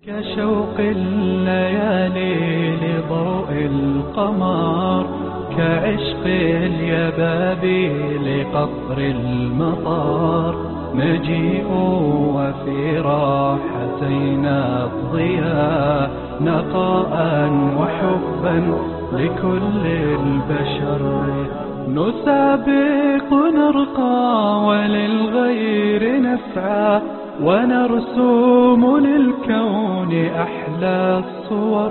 كشوق الليالي لضوء القمر، كعشق اليبابي لقطر المطر، مجيء وفي راحتينا الضياء، نقاء وحبا لكل البشر، نسابق نرقى وللغير نسعى، ونرسم للكون أحلى الصور،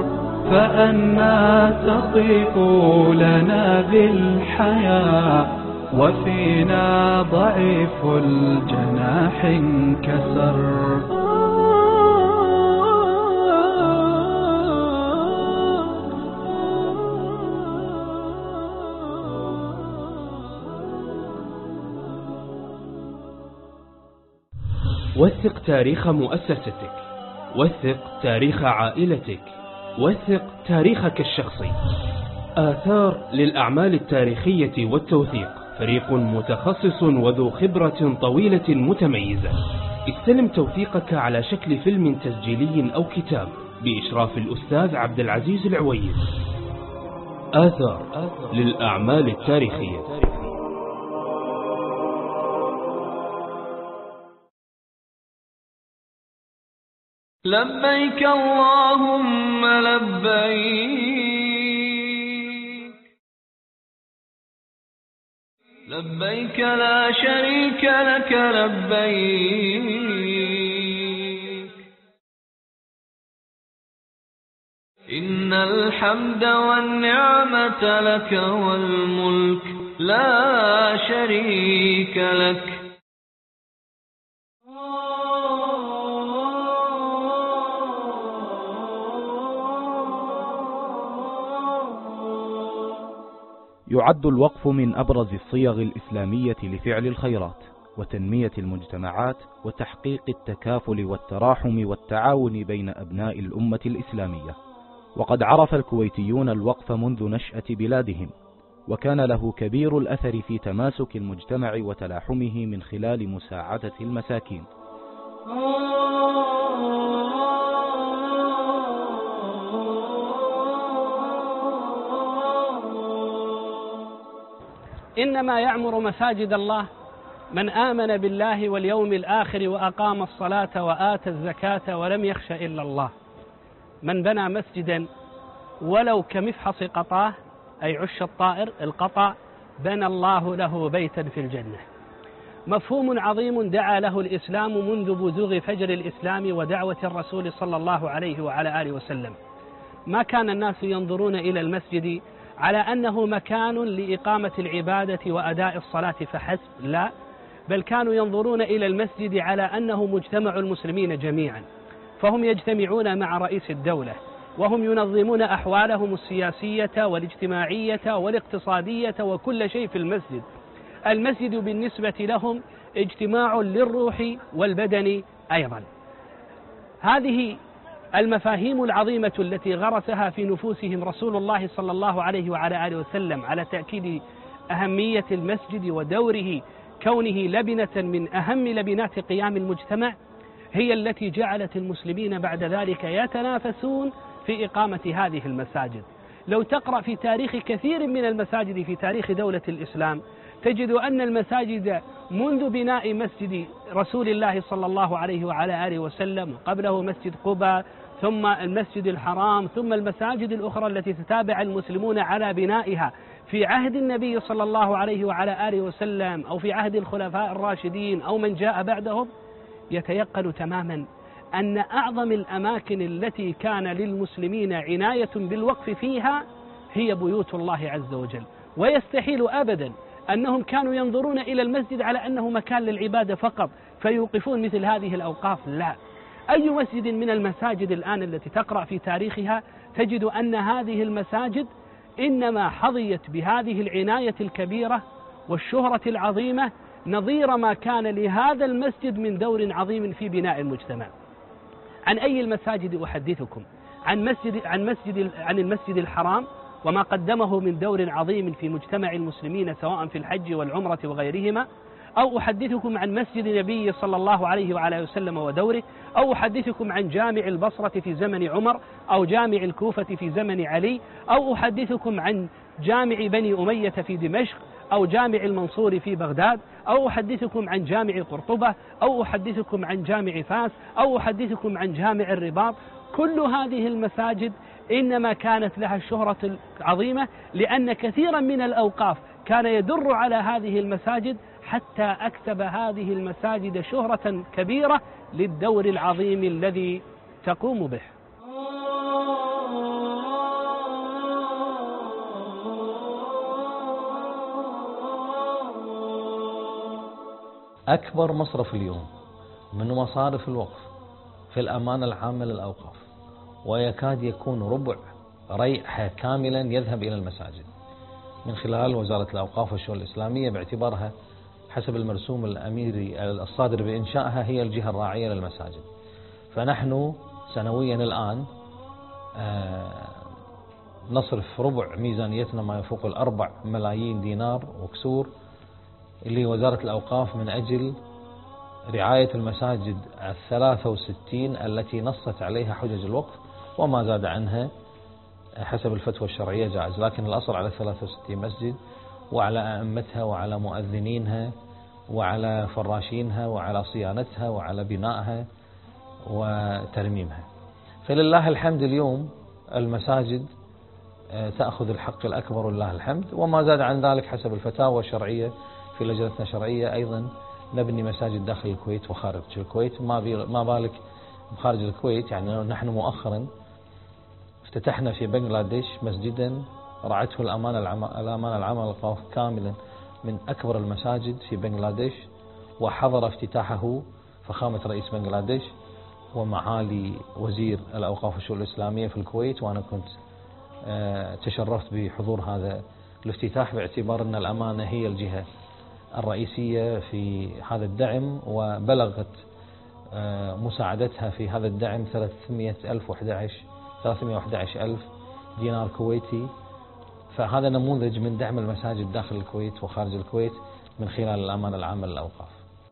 فأنا تطيق لنا بالحياة، وفينا ضعيف الجناح انكسر. وثق تاريخ مؤسستك، وثق تاريخ عائلتك، وثق تاريخك الشخصي. آثار للأعمال التاريخية والتوثيق، فريق متخصص وذو خبرة طويلة متميزة. استلم توثيقك على شكل فيلم تسجيلي أو كتاب بإشراف الأستاذ عبد العزيز العويد. آثار للأعمال التاريخية. لبيك اللهم لبيك، لبيك لا شريك لك لبيك، إن الحمد والنعمة لك والملك لا شريك لك. يعد الوقف من أبرز الصيغ الإسلامية لفعل الخيرات وتنمية المجتمعات وتحقيق التكافل والتراحم والتعاون بين أبناء الأمة الإسلامية. وقد عرف الكويتيون الوقف منذ نشأة بلادهم، وكان له كبير الأثر في تماسك المجتمع وتلاحمه من خلال مساعدة المساكين. إنما يعمر مساجد الله من آمن بالله واليوم الآخر وأقام الصلاة وآتى الزكاة ولم يخش إلا الله. من بنى مسجدا ولو كمفحص قطاه، أي عش الطائر القطع، بنى الله له بيتا في الجنة. مفهوم عظيم دعا له الإسلام منذ بزوغ فجر الإسلام ودعوة الرسول صلى الله عليه وعلى آله وسلم. ما كان الناس ينظرون إلى المسجد على أنه مكان لإقامة العبادة وأداء الصلاة فحسب، لا، بل كانوا ينظرون إلى المسجد على أنه مجتمع المسلمين جميعا، فهم يجتمعون مع رئيس الدولة، وهم ينظمون أحوالهم السياسية والاجتماعية والاقتصادية وكل شيء في المسجد. المسجد بالنسبة لهم اجتماع للروح والبدن أيضا. هذه المفاهيم العظيمة التي غرسها في نفوسهم رسول الله صلى الله عليه وعلى آله وسلم على تأكيد أهمية المسجد ودوره كونه لبنة من أهم لبنات قيام المجتمع، هي التي جعلت المسلمين بعد ذلك يتنافسون في إقامة هذه المساجد. لو تقرأ في تاريخ كثير من المساجد في تاريخ دولة الإسلام، تجد أن المساجد منذ بناء مسجد رسول الله صلى الله عليه وعلى آله وسلم، قبله مسجد قباء، ثم المسجد الحرام، ثم المساجد الأخرى التي تتابع المسلمون على بنائها في عهد النبي صلى الله عليه وعلى آله وسلم أو في عهد الخلفاء الراشدين أو من جاء بعدهم، يتيقن تماما أن أعظم الأماكن التي كان للمسلمين عناية بالوقف فيها هي بيوت الله عز وجل. ويستحيل أبدا أنهم كانوا ينظرون إلى المسجد على أنه مكان للعبادة فقط فيوقفون مثل هذه الأوقاف، لا. أي مسجد من المساجد الآن التي تقرأ في تاريخها تجد أن هذه المساجد إنما حظيت بهذه العناية الكبيرة والشهرة العظيمة نظير ما كان لهذا المسجد من دور عظيم في بناء المجتمع. عن أي المساجد أحدثكم؟ عن المسجد الحرام وما قدمه من دور عظيم في مجتمع المسلمين سواء في الحج والعمرة وغيرهما، أو أحدثكم عن مسجد النبي صلى الله عليه وعلى وسلم ودوره، أو أحدثكم عن جامع البصرة في زمن عمر، أو جامع الكوفة في زمن علي، أو أحدثكم عن جامع بني أمية في دمشق، أو جامع المنصور في بغداد، أو أحدثكم عن جامع قرطبة، أو أحدثكم عن جامع فاس، أو أحدثكم عن جامع الرباط. كل هذه المساجد إنما كانت لها الشهرة العظيمة لأن كثيرا من الأوقاف كان يدر على هذه المساجد، حتى أكسب هذه المساجد شهرة كبيرة للدور العظيم الذي تقوم به. أكبر مصرف اليوم من مصارف الوقف في الأمانة العامة للأوقاف، ويكاد يكون ربع ريعها كاملا يذهب إلى المساجد من خلال وزارة الأوقاف والشؤون الإسلامية، باعتبارها حسب المرسوم الأميري الصادر بإنشائها هي الجهة الراعية للمساجد. فنحن سنويا الآن نصرف ربع ميزانيتنا ما يفوق 4 ملايين دينار وكسور لوزارة الأوقاف من أجل رعاية المساجد 63 التي نصت عليها حجج الوقف، وما زاد عنها حسب الفتوى الشرعية جائز، لكن الأصل على 63 مسجد، وعلى أئمتها وعلى مؤذنينها وعلى فراشينها وعلى صيانتها وعلى بنائها وترميمها. فلله الحمد اليوم المساجد تأخذ الحق الأكبر ولله الحمد، وما زاد عن ذلك حسب الفتاوى الشرعية في لجنتنا الشرعية أيضا نبني مساجد داخل الكويت وخارج الكويت، ما بالك بخارج الكويت. يعني نحن مؤخرا افتتحنا في بنغلاديش مسجدا رعته الأمانة العامة للأوقاف كاملا، من أكبر المساجد في بنغلاديش، وحضر افتتاحه فخامة رئيس بنغلاديش ومعالي وزير الأوقاف والشؤون الإسلامية في الكويت، وأنا كنت تشرفت بحضور هذا الافتتاح، باعتبار أن الأمانة هي الجهة الرئيسية في هذا الدعم، وبلغت مساعدتها في هذا الدعم 311,000 دينار كويتي. فهذا نموذج من دعم المساجد داخل الكويت وخارج الكويت من خلال الأمانة العامة للأوقاف.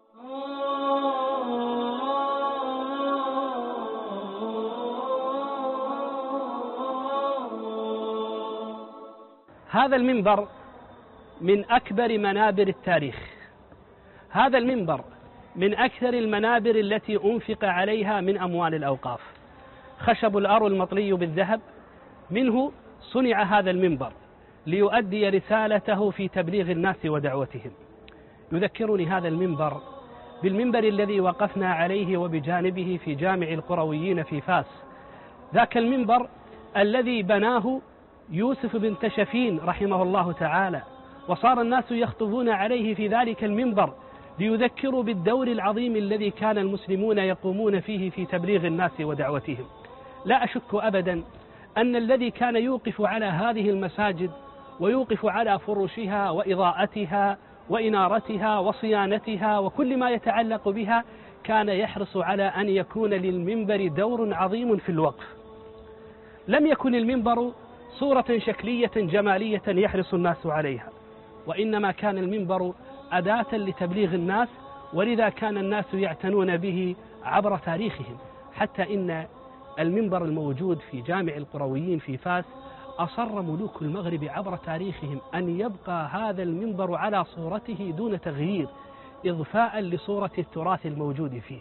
هذا المنبر من أكبر منابر التاريخ، هذا المنبر من أكثر المنابر التي أنفق عليها من أموال الأوقاف. خشب الأرو المطلي بالذهب منه صنع هذا المنبر ليؤدي رسالته في تبليغ الناس ودعوتهم. يذكرني هذا المنبر بالمنبر الذي وقفنا عليه وبجانبه في جامع القرويين في فاس، ذاك المنبر الذي بناه يوسف بن تشفين رحمه الله تعالى، وصار الناس يخطبون عليه في ذلك المنبر ليذكروا بالدور العظيم الذي كان المسلمون يقومون فيه في تبليغ الناس ودعوتهم. لا أشك أبدا أن الذي كان يوقف على هذه المساجد ويوقف على فرشها وإضاءتها وإنارتها وصيانتها وكل ما يتعلق بها كان يحرص على أن يكون للمنبر دور عظيم في الوقف. لم يكن المنبر صورة شكلية جمالية يحرص الناس عليها، وإنما كان المنبر أداة لتبليغ الناس، ولذا كان الناس يعتنون به عبر تاريخهم، حتى إن المنبر الموجود في جامع القرويين في فاس أصر ملوك المغرب عبر تاريخهم أن يبقى هذا المنبر على صورته دون تغيير، إضفاء لصورة التراث الموجود فيه.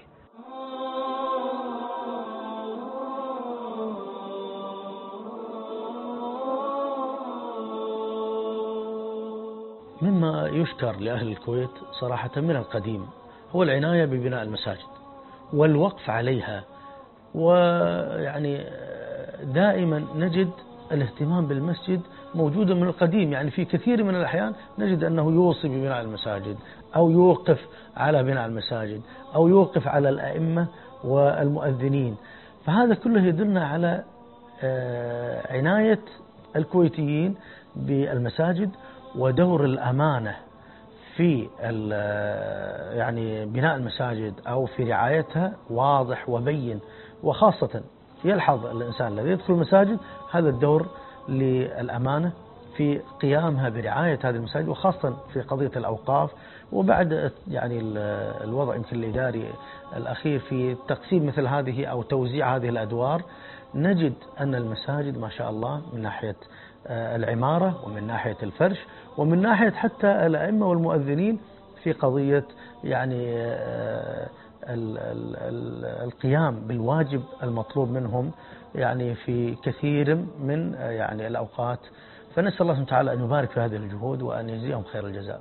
مما يشكر لأهل الكويت صراحة من القديم هو العناية ببناء المساجد والوقف عليها، ويعني دائما نجد الاهتمام بالمسجد موجودا من القديم. يعني في كثير من الأحيان نجد أنه يوصي ببناء المساجد أو يوقف على بناء المساجد أو يوقف على الأئمة والمؤذنين. فهذا كله يدلنا على عناية الكويتيين بالمساجد ودور الأمانة في يعني بناء المساجد أو في رعايتها واضح وبين، وخاصة يلحظ الإنسان الذي يدخل المساجد هذا الدور للأمانة في قيامها برعاية هذه المساجد، وخاصة في قضية الأوقاف وبعد يعني الوضع يمكن الإداري الأخير في تقسيم مثل هذه أو توزيع هذه الأدوار، نجد أن المساجد ما شاء الله من ناحية العمارة ومن ناحية الفرش ومن ناحية حتى الأئمة والمؤذنين في قضية يعني القيام بالواجب المطلوب منهم يعني في كثير من يعني الأوقات. فنسأل الله سبحانه وتعالى أن يبارك في هذه الجهود وأن يجزيهم خير الجزاء.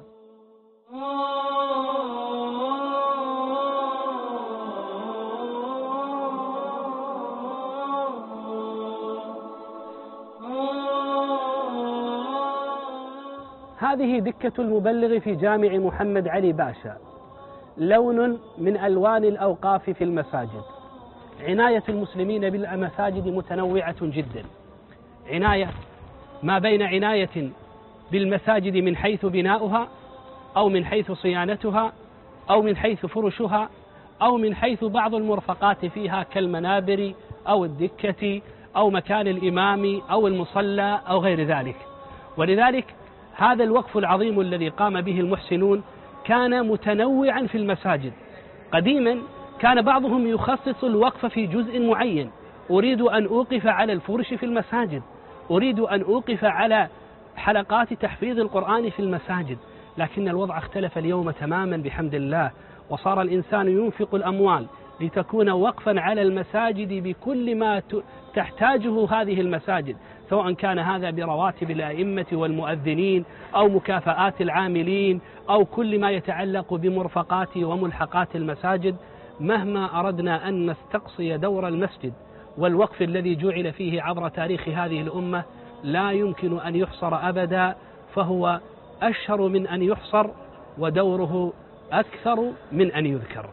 هذه دكة المبلغ في جامع محمد علي باشا، لون من ألوان الأوقاف في المساجد. عناية المسلمين بالمساجد متنوعة جدا، عناية ما بين عناية بالمساجد من حيث بناؤها أو من حيث صيانتها أو من حيث فرشها أو من حيث بعض المرفقات فيها كالمنابر أو الدكة أو مكان الإمام أو المصلى أو غير ذلك. ولذلك هذا الوقف العظيم الذي قام به المحسنون كان متنوعا في المساجد. قديما كان بعضهم يخصص الوقف في جزء معين، أريد أن أوقف على الفرش في المساجد، أريد أن أوقف على حلقات تحفيظ القرآن في المساجد. لكن الوضع اختلف اليوم تماما بحمد الله، وصار الإنسان ينفق الأموال لتكون وقفا على المساجد بكل ما تحتاجه هذه المساجد، سواء كان هذا برواتب الأئمة والمؤذنين أو مكافآت العاملين أو كل ما يتعلق بمرفقات وملحقات المساجد. مهما أردنا أن نستقصي دور المسجد والوقف الذي جعل فيه عبر تاريخ هذه الأمة لا يمكن أن يحصر أبدا، فهو أشهر من أن يحصر ودوره أكثر من أن يذكر.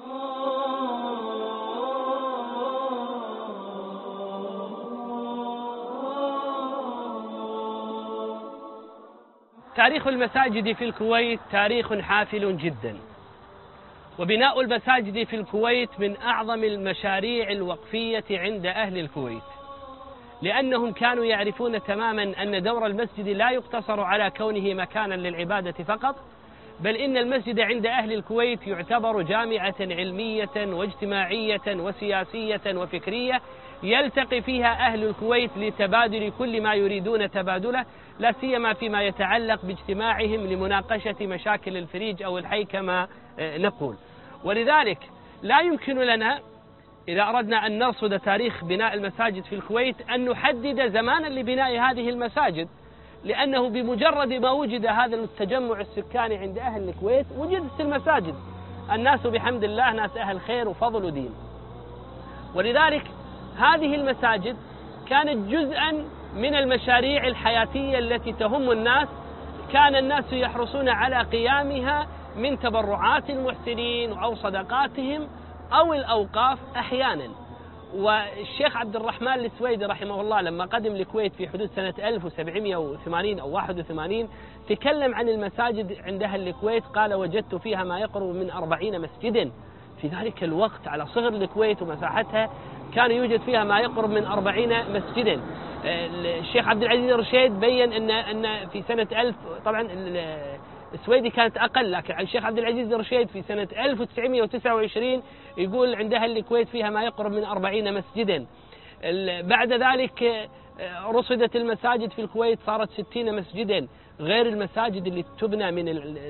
تاريخ المساجد في الكويت تاريخ حافل جدا، وبناء المساجد في الكويت من أعظم المشاريع الوقفية عند أهل الكويت، لأنهم كانوا يعرفون تماما أن دور المسجد لا يقتصر على كونه مكانا للعبادة فقط، بل إن المسجد عند أهل الكويت يعتبر جامعة علمية واجتماعية وسياسية وفكرية يلتقي فيها أهل الكويت لتبادل كل ما يريدون تبادله، لا سيما فيما يتعلق باجتماعهم لمناقشة مشاكل الفريج أو الحي كما نقول. ولذلك لا يمكن لنا إذا أردنا أن نرصد تاريخ بناء المساجد في الكويت أن نحدد زمانا لبناء هذه المساجد، لأنه بمجرد ما وجد هذا التجمع السكاني عند أهل الكويت وجدت المساجد. الناس بحمد الله ناس أهل خير وفضل ودين، ولذلك هذه المساجد كانت جزءا من المشاريع الحياتية التي تهم الناس، كان الناس يحرصون على قيامها من تبرعات المحسنين أو صدقاتهم أو الأوقاف أحيانا. والشيخ عبد الرحمن السويدي رحمه الله لما قدم الكويت في حدود سنة 1780 أو 81 تكلم عن المساجد عند أهل الكويت، قال وجدت فيها ما يقرب من 40 مسجدا. في ذلك الوقت على صغر الكويت ومساحتها كان يوجد فيها ما يقرب من 40 مسجدا. الشيخ عبد العزيز الرشيد بين أن في سنة 1000 طبعا السويدي كانت أقل، لكن الشيخ عبد العزيز الرشيد في سنة 1929 يقول عند أهل الكويت فيها ما يقرب من 40 مسجدا. بعد ذلك رصدت المساجد في الكويت صارت 60 مسجدا، غير المساجد اللي تبنى من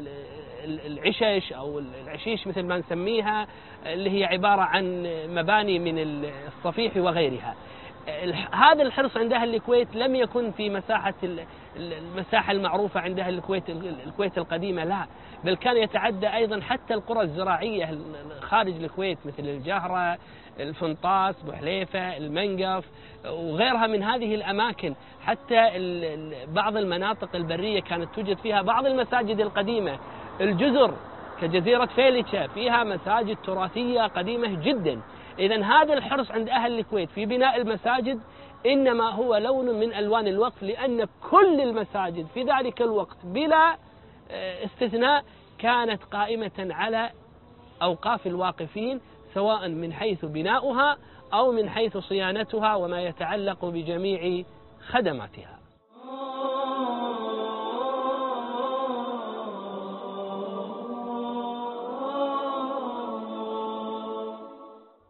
العشش أو العشيش مثل ما نسميها، اللي هي عبارة عن مباني من الصفيح وغيرها. هذا الحرص عند أهل الكويت لم يكن في المساحة المعروفة عند أهل الكويت القديمة، لا، بل كان يتعدى أيضا حتى القرى الزراعية خارج الكويت مثل الجهرة، الفنطاس، بوحليفة، المنقف وغيرها من هذه الأماكن. حتى بعض المناطق البرية كانت توجد فيها بعض المساجد القديمة. الجزر كجزيرة فيليتشا فيها مساجد تراثية قديمة جدا. إذن هذا الحرص عند أهل الكويت في بناء المساجد إنما هو لون من ألوان الوقف، لأن كل المساجد في ذلك الوقت بلا استثناء كانت قائمة على أوقاف الواقفين، سواء من حيث بناؤها أو من حيث صيانتها وما يتعلق بجميع خدماتها.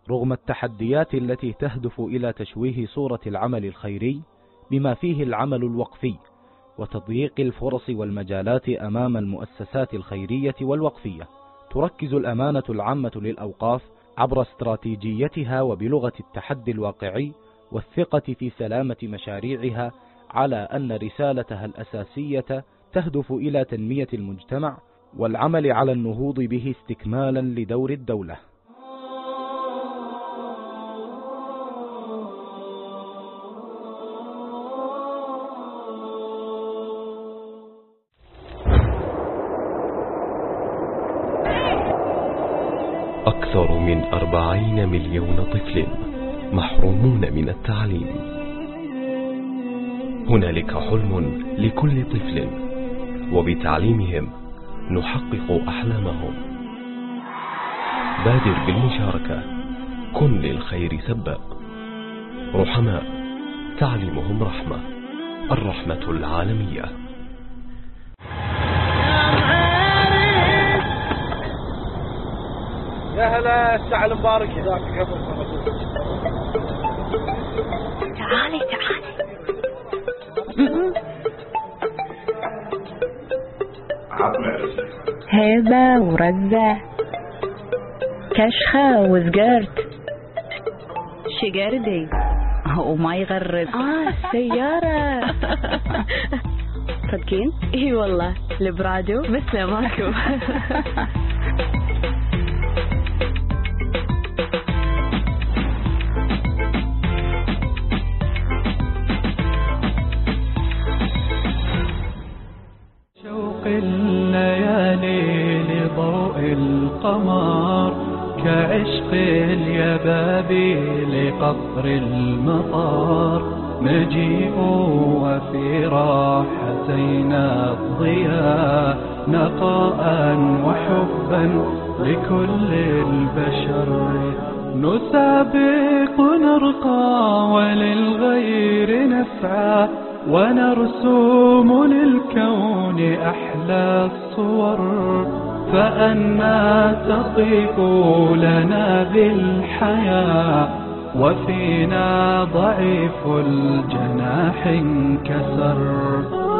رغم التحديات التي تهدف إلى تشويه صورة العمل الخيري بما فيه العمل الوقفي وتضييق الفرص والمجالات أمام المؤسسات الخيرية والوقفية، تركز الأمانة العامة للأوقاف عبر استراتيجيتها وبلغة التحدي الواقعي والثقة في سلامة مشاريعها على أن رسالتها الأساسية تهدف إلى تنمية المجتمع والعمل على النهوض به استكمالا لدور الدولة. أكثر من 40 مليون طفل محرومون من التعليم. هنالك حلم لكل طفل، وبتعليمهم نحقق أحلامهم. بادر بالمشاركة، كن للخير سباق. رحماء، تعليمهم رحمة، الرحمة العالمية. يا هلا، الساعة المبارك. تعالي هبة ورزة، كشخة وزقرت، شقردي وما يغرد. السيارة. صدقين؟ اي والله، البرادو مثله ماكو. الليالي لضوء القمر، كعشق اليبابي لقطر المطار، نجيء وفي راحتينا الضياء، نقاء وحبا لكل البشر، نسابق نرقى وللغير نسعى، ونرسم للكون أحلى الصور، فأنا تطيق لنا بالحياة، وفينا ضعيف الجناح انكسر.